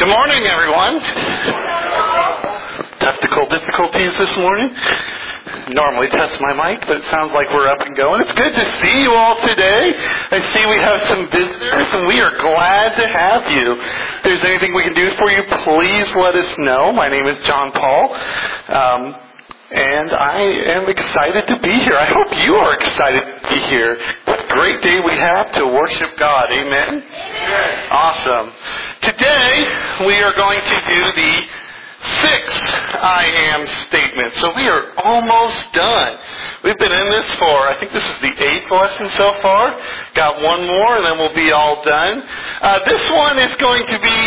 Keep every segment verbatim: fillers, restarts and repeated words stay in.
Good morning, everyone. Technical difficulties this morning. Normally test my mic, but it sounds like we're up and going. It's good to see you all today. I see we have some visitors, and we are glad to have you. If there's anything we can do for you, please let us know. My name is John Paul, um, and I am excited to be here. I hope you are excited to be here. What a great day we have to worship God. Amen? Amen. Awesome. Today, we are going to do the sixth I am statement. So we are almost done. We've been in this for, I think this is the eighth lesson so far. Got one more and then we'll be all done. Uh, this one is going to be,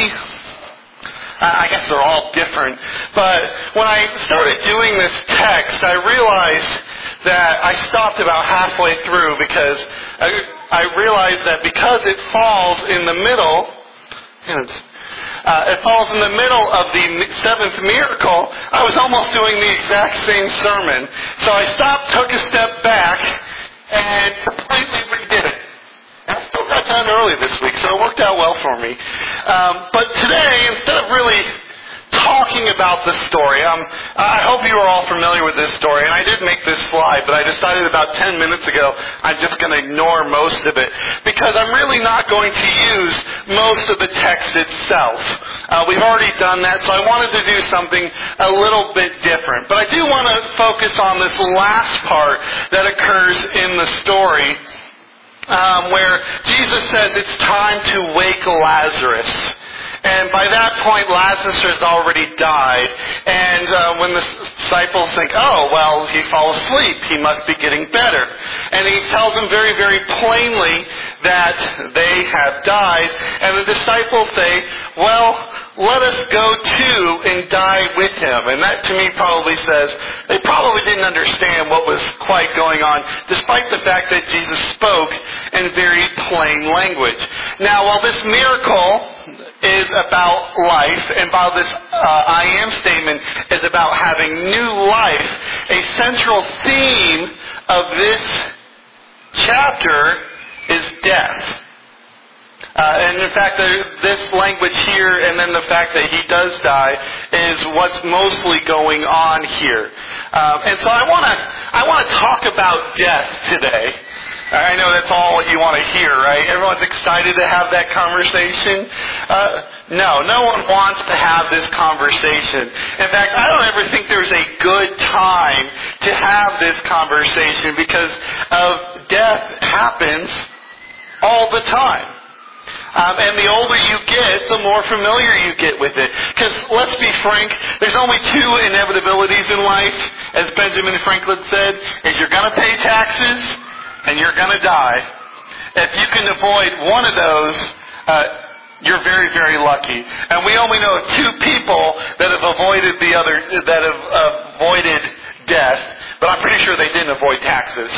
uh, I guess they're all different. But when I started doing this text, I realized that I stopped about halfway through because I, I realized that because it falls in the middle, and Uh, it falls in the middle of the seventh miracle, I was almost doing the exact same sermon. So I stopped, took a step back, and completely redid it. And I still got done early this week, so it worked out well for me. Um, but today, instead of really talking about the story, um, I hope you are all familiar with this story, and I did make this slide, but I decided about ten minutes ago I'm just going to ignore most of it, because I'm really not going to use most of the text itself. Uh, we've already done that, so I wanted to do something a little bit different. But I do want to focus on this last part that occurs in the story, um, where Jesus says it's time to wake Lazarus. And by that point, Lazarus has already died. And uh, when the disciples think, oh, well, he fell asleep, he must be getting better. And he tells them very, very plainly that they have died. And the disciples say, well, let us go too and die with him. And that to me probably says they probably didn't understand what was quite going on, despite the fact that Jesus spoke in very plain language. Now, while this miracle is about life, and while this uh, I am statement is about having new life, a central theme of this chapter is death. Uh, and in fact, the, this language here, and then the fact that he does die, is what's mostly going on here. Um, and so I want to I want to talk about death today. I know that's all what you want to hear, right? Everyone's excited to have that conversation. Uh, no, no one wants to have this conversation. In fact, I don't ever think there's a good time to have this conversation because of death happens all the time. Um, and the older you get, the more familiar you get with it. Because let's be frank, there's only two inevitabilities in life, as Benjamin Franklin said, is you're going to pay taxes and you're going to die. If you can avoid one of those, uh, you're very, very lucky. And we only know of two people that have avoided the other, that have avoided death, but I'm pretty sure they didn't avoid taxes.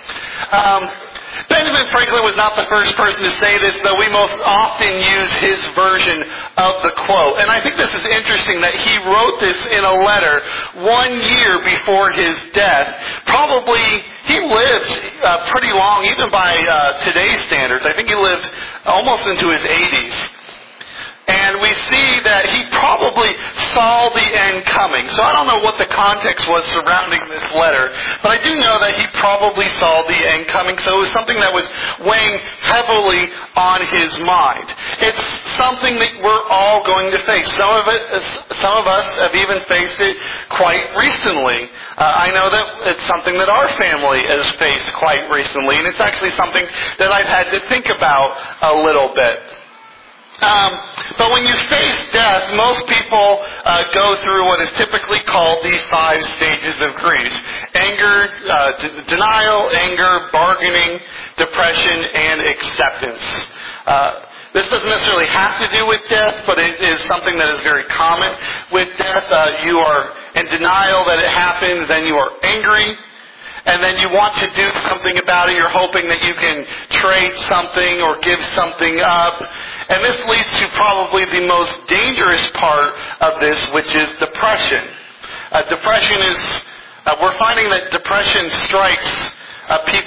Um, Benjamin Franklin was not the first person to say this, though we most often use his version of the quote. And I think this is interesting that he wrote this in a letter one year before his death. Probably, he lived uh, pretty long, even by uh, today's standards. I think he lived almost into his eighties. And we see that he probably saw the end coming. So I don't know what the context was surrounding this letter, but I do know that he probably saw the end coming. So it was something that was weighing heavily on his mind. It's something that we're all going to face. Some of it, some of us have even faced it quite recently. Uh, I know that it's something that our family has faced quite recently, and it's actually something that I've had to think about a little bit. Um, but when you face death, most people uh, go through what is typically called the five stages of grief. Anger, uh, d- denial, anger, bargaining, depression, and acceptance. Uh, this doesn't necessarily have to do with death, but it is something that is very common with death. Uh, you are in denial that it happened, then you are angry, and then you want to do something about it. You're hoping that you can trade something or give something up. And this leads to probably the most dangerous part of this, which is depression. Uh, depression is, uh, we're finding that depression strikes uh, people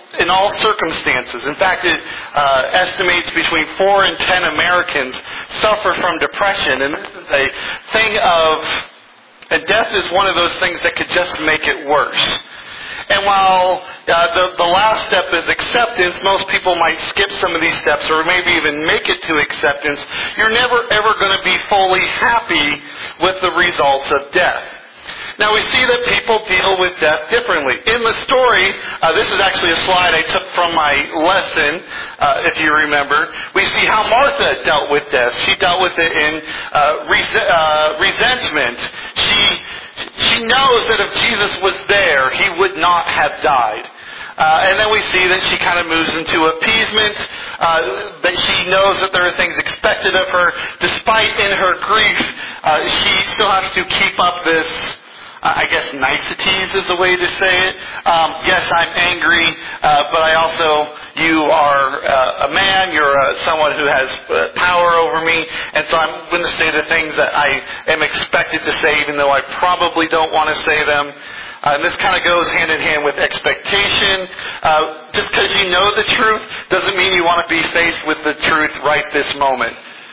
in all circumstances. In fact, it uh, estimates between four and ten Americans suffer from depression, and this is a thing of, and death is one of those things that could just make it worse. And while uh, the, the last step is acceptance, most people might skip some of these steps or maybe even make it to acceptance. You're never ever going to be fully happy with the results of death. Now we see that people deal with death differently. In the story, uh, this is actually a slide I took from my lesson, uh, if you remember. We see how Martha dealt with death. She dealt with it in uh, res- uh, resentment. She She knows that if Jesus was there, he would not have died. Uh, and then we see that she kind of moves into appeasement, uh, that she knows that there are things expected of her. Despite in her grief, uh, she still has to keep up this, uh, I guess, niceties is the way to say it. Um, yes, I'm angry, uh, but I also, you are uh, a man, you're uh, someone who has uh, power over me, and so I'm going to say the things that I am expected to say, even though I probably don't want to say them. Uh, and this kind of goes hand in hand with expectation. Uh, just because you know the truth doesn't mean you want to be faced with the truth right this moment.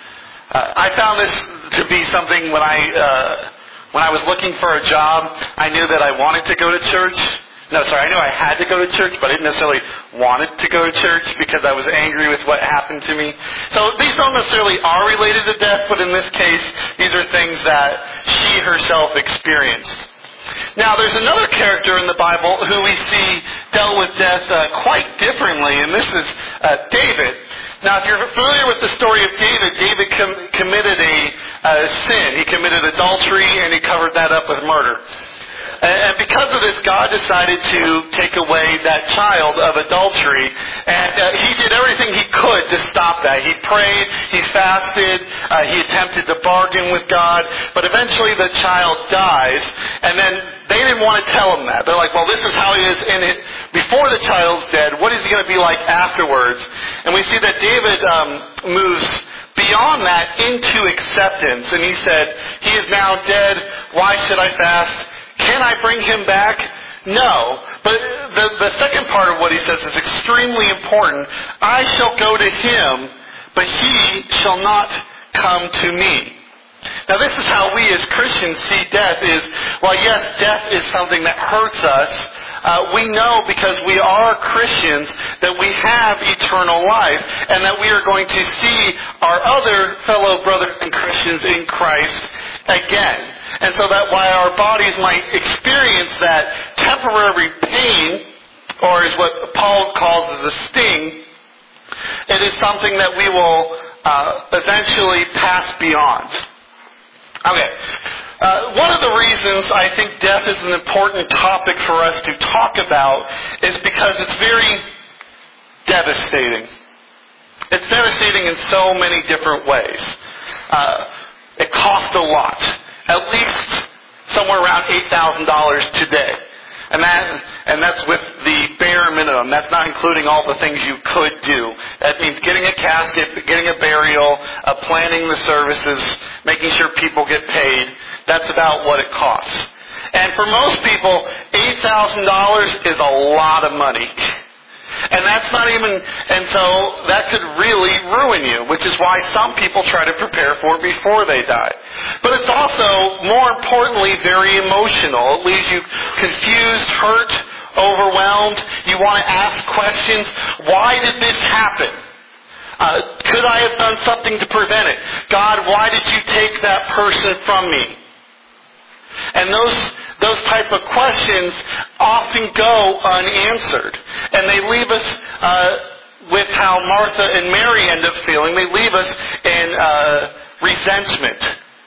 Uh, I found this to be something when I uh, when I was looking for a job. I knew that I wanted to go to church. No, sorry, I knew I had to go to church, but I didn't necessarily want to go to church because I was angry with what happened to me. So these don't necessarily are related to death, but in this case, these are things that she herself experienced. Now, there's another character in the Bible who we see dealt with death uh, quite differently, and this is uh, David. Now, if you're familiar with the story of David, David com- committed a uh, sin. He committed adultery, and he covered that up with murder. And because of this, God decided to take away that child of adultery. And uh, he did everything he could to stop that. He prayed, he fasted, uh, he attempted to bargain with God. But eventually the child dies. And then they didn't want to tell him that. They're like, well, this is how he is in it before the child's dead. What is he going to be like afterwards? And we see that David um, moves beyond that into acceptance. And he said, he is now dead. Why should I fast? Can I bring him back? No. But the, the second part of what he says is extremely important. I shall go to him, but he shall not come to me. Now this is how we as Christians see death is, while yes, death is something that hurts us, uh, we know because we are Christians that we have eternal life and that we are going to see our other fellow brothers and Christians in Christ again. And so that while our bodies might experience that temporary pain, or is what Paul calls the sting, it is something that we will uh, eventually pass beyond. Okay. Uh, one of the reasons I think death is an important topic for us to talk about is because it's very devastating. It's devastating in so many different ways. Uh, it costs a lot. At least somewhere around eight thousand dollars today. And that, and that's with the bare minimum. That's not including all the things you could do. That means getting a casket, getting a burial, uh, planning the services, making sure people get paid. That's about what it costs. And for most people, eight thousand dollars is a lot of money. And that's not even, and so that could really ruin you, which is why some people try to prepare for it before they die. But it's also, more importantly, very emotional. It leaves you confused, hurt, overwhelmed. You want to ask questions. Why did this happen? Uh, could I have done something to prevent it? God, why did you take that person from me? And those those type of questions often go unanswered. And they leave us uh, with how Martha and Mary end up feeling. They leave us in uh, resentment.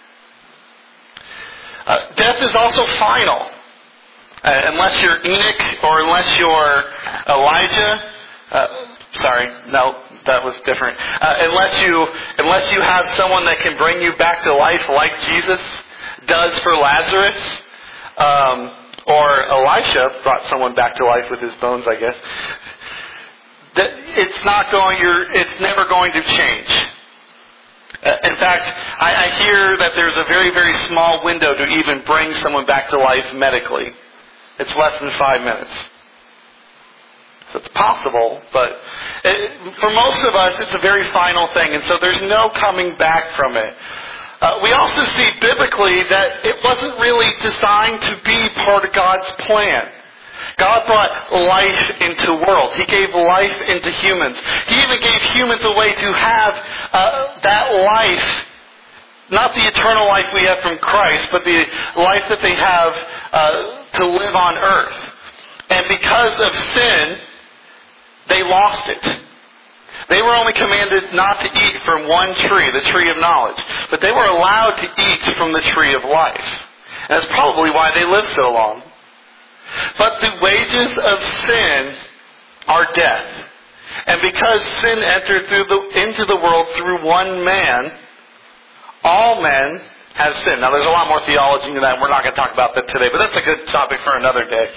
Uh, death is also final. Uh, unless you're Enoch or unless you're Elijah. Uh, sorry, no, that was different. Uh, unless you unless you have someone that can bring you back to life like Jesus does for Lazarus, um, or Elisha brought someone back to life with his bones, I guess. That it's not going. You're, it's never going to change. Uh, in fact, I, I hear that there's a very, very small window to even bring someone back to life medically. It's less than five minutes. So it's possible, but it, for most of us, it's a very final thing, and so there's no coming back from it. Uh, we also see biblically that it wasn't really designed to be part of God's plan. God brought life into worlds. He gave life into humans. He even gave humans a way to have uh, that life, not the eternal life we have from Christ, but the life that they have uh, to live on earth. And because of sin, they lost it. They were only commanded not to eat from one tree, the tree of knowledge. But they were allowed to eat from the tree of life. And that's probably why they lived so long. But the wages of sin are death. And because sin entered through the, into the world through one man, all men have sinned. Now there's a lot more theology to that, and we're not going to talk about that today, but that's a good topic for another day.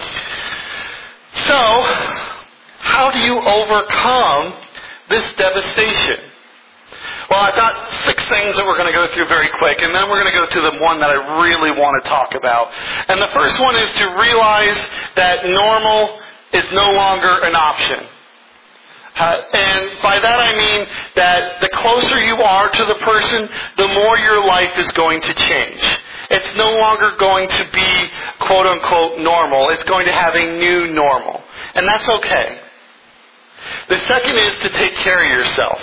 So, how do you overcome this devastation? Well, I've got six things that we're going to go through very quick, and then we're going to go to the one that I really want to talk about. And the first one is to realize that normal is no longer an option. Uh, and by that I mean that the closer you are to the person, the more your life is going to change. It's no longer going to be quote-unquote normal. It's going to have a new normal. And that's okay. The second is to take care of yourself.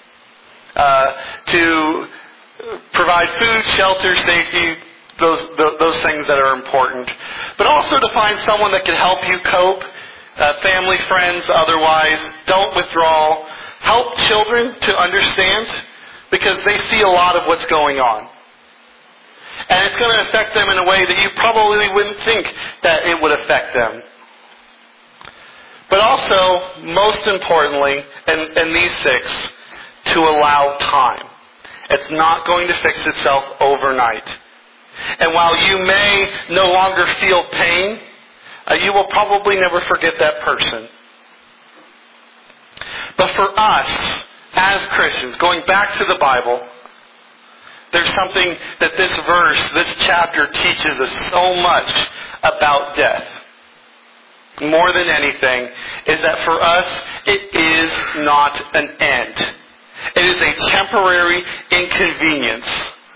Uh, to provide food, shelter, safety, those, those things that are important. But also to find someone that can help you cope. Uh, family, friends, otherwise. Don't withdraw. Help children to understand, because they see a lot of what's going on. And it's going to affect them in a way that you probably wouldn't think that it would affect them. But also, most importantly, in, in these six, to allow time. It's not going to fix itself overnight. And while you may no longer feel pain, Uh, you will probably never forget that person. But for us, as Christians, going back to the Bible, there's something that this verse, this chapter teaches us so much about death. More than anything, is that for us, it is not an end. It is a temporary inconvenience.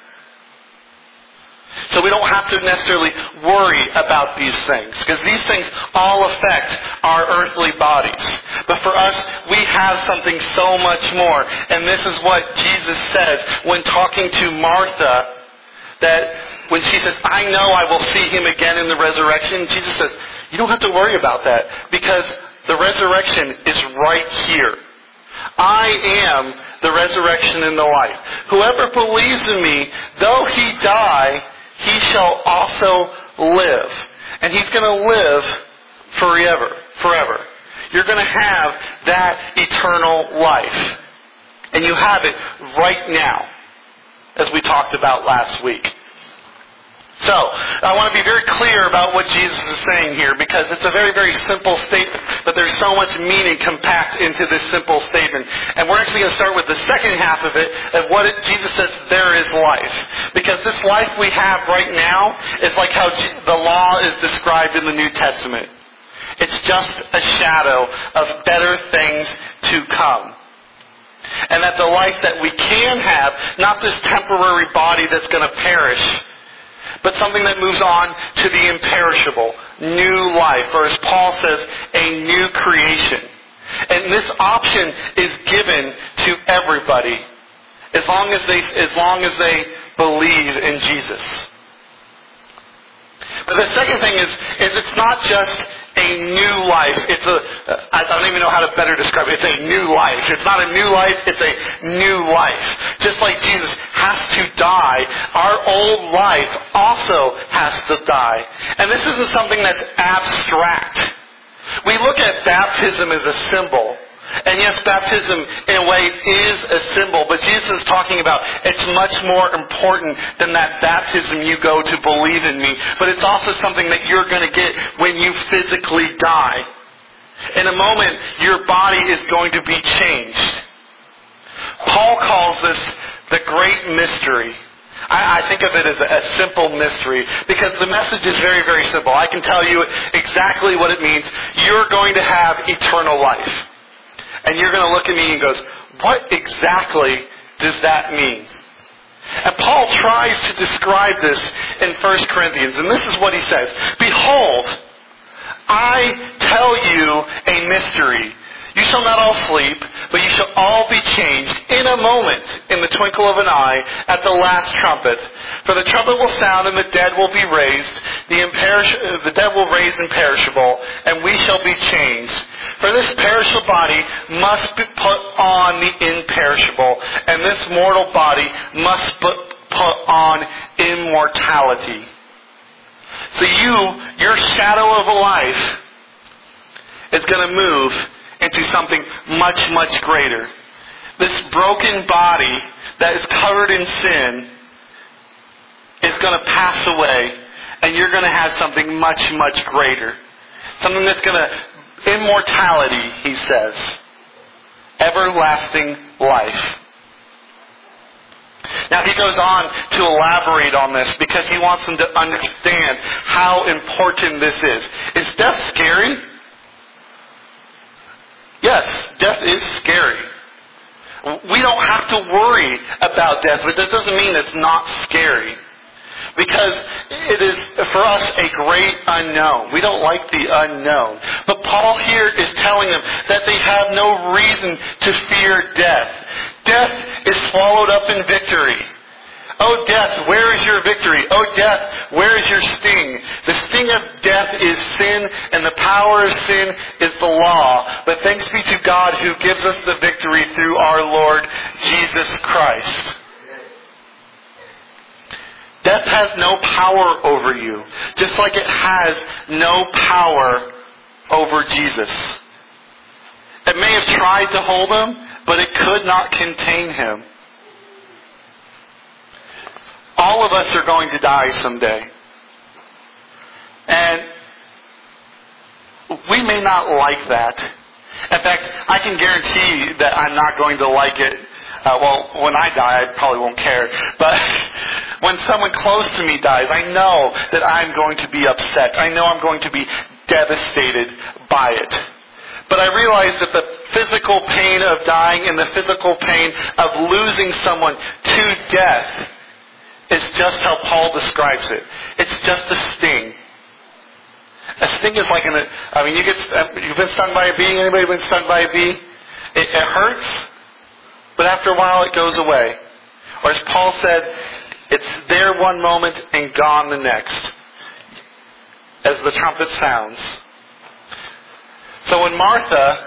So we don't have to necessarily worry about these things, because these things all affect our earthly bodies. But for us, we have something so much more. And this is what Jesus says when talking to Martha, that when she says, I know I will see him again in the resurrection, Jesus says, you don't have to worry about that, because the resurrection is right here. I am the resurrection and the life. Whoever believes in me, though he die, he shall also live. And he's going to live forever. Forever. You're going to have that eternal life. And you have it right now, as we talked about last week. So, I want to be very clear about what Jesus is saying here, because it's a very, very simple statement, but there's so much meaning compact into this simple statement. And we're actually going to start with the second half of it, of what it, Jesus says, there is life. Because this life we have right now is like how the law is described in the New Testament. It's just a shadow of better things to come. And that the life that we can have, not this temporary body that's going to perish, but something that moves on to the imperishable, new life, or as Paul says, a new creation. And this option is given to everybody, as long as they, as long as they believe in Jesus. But the second thing is, is it's not just a new life. It's a, I don't even know how to better describe it. It's a new life. It's not a new life, it's a new life. Just like Jesus has to die, our old life also has to die. And this isn't something that's abstract. We look at baptism as a symbol. And yes, baptism in a way is a symbol, but Jesus is talking about it's much more important than that baptism you go to believe in me. But it's also something that you're going to get when you physically die. In a moment, your body is going to be changed. Paul calls this the great mystery. I, I think of it as a, a simple mystery because the message is very, very simple. I can tell you exactly what it means. You're going to have eternal life. And you're going to look at me and goes, what exactly does that mean? And Paul tries to describe this in First Corinthians, and this is what he says. Behold, I tell you a mystery. You shall not all sleep, but you shall all be changed in a moment, in the twinkle of an eye, at the last trumpet. For the trumpet will sound, and the dead will be raised. The, imperish- the dead will raise imperishable, and we shall be changed. For this perishable body must be put on the imperishable, and this mortal body must put on immortality. So you, your shadow of a life, is going to move into something much, much greater. This broken body that is covered in sin is going to pass away, and you're going to have something much, much greater. Something that's going to, immortality, he says. Everlasting life. Now he goes on to elaborate on this because he wants them to understand how important this is. Is death scary? Yes, death is scary. We don't have to worry about death, but that doesn't mean it's not scary. Because it is, for us, a great unknown. We don't like the unknown. But Paul here is telling them that they have no reason to fear death. Death is swallowed up in victory. Oh, death, where is your victory? Oh, death, where is your sting? The sting of death is sin, and the power of sin is the law. But thanks be to God who gives us the victory through our Lord Jesus Christ. Death has no power over you, just like it has no power over Jesus. It may have tried to hold him, but it could not contain him. All of us are going to die someday. And we may not like that. In fact, I can guarantee that I'm not going to like it. Uh, well, when I die, I probably won't care. But when someone close to me dies, I know that I'm going to be upset. I know I'm going to be devastated by it. But I realize that the physical pain of dying and the physical pain of losing someone to death is just how Paul describes it. It's just a sting. A sting is like an, I mean, you get, you've been stung by a bee? Anybody been stung by a bee? It, it hurts, but after a while it goes away. Or as Paul said, it's there one moment and gone the next, as the trumpet sounds. So when Martha,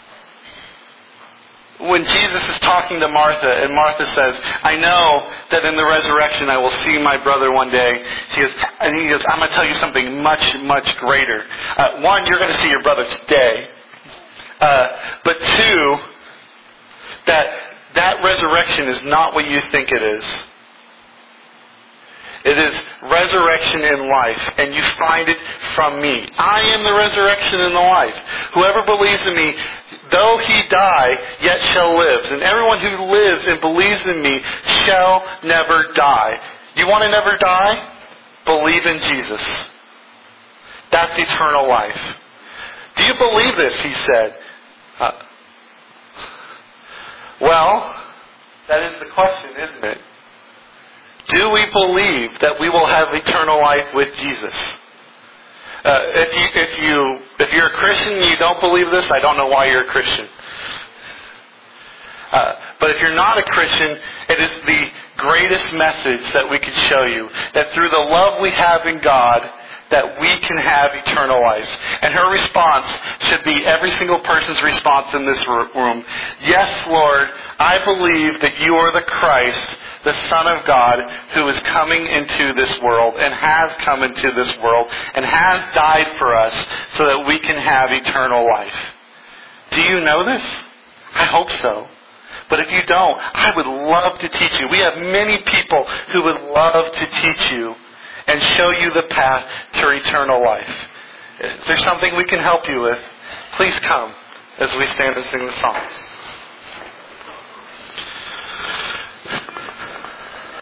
when Jesus is talking to Martha, and Martha says, I know that in the resurrection I will see my brother one day. She goes, and he goes, I'm going to tell you something much, much greater. Uh, one, you're going to see your brother today. Uh, but two, that that resurrection is not what you think it is. It is resurrection in life, and you find it from me. I am the resurrection and the life. Whoever believes in me, though he die, yet shall live. And everyone who lives and believes in me shall never die. You want to never die? Believe in Jesus. That's eternal life. Do you believe this? He said. Uh, well, that is the question, isn't it? Do we believe that we will have eternal life with Jesus? Uh, if you if you if you're a Christian and you don't believe this, I don't know why you're a Christian. Uh, but if you're not a Christian, it is the greatest message that we could show you, that through the love we have in God, that we can have eternal life. And her response should be every single person's response in this room. Yes, Lord, I believe that you are the Christ, the Son of God, who is coming into this world and has come into this world and has died for us so that we can have eternal life. Do you know this? I hope so. But if you don't, I would love to teach you. We have many people who would love to teach you and show you the path to eternal life. Is there something we can help you with? Please come as we stand and sing the song.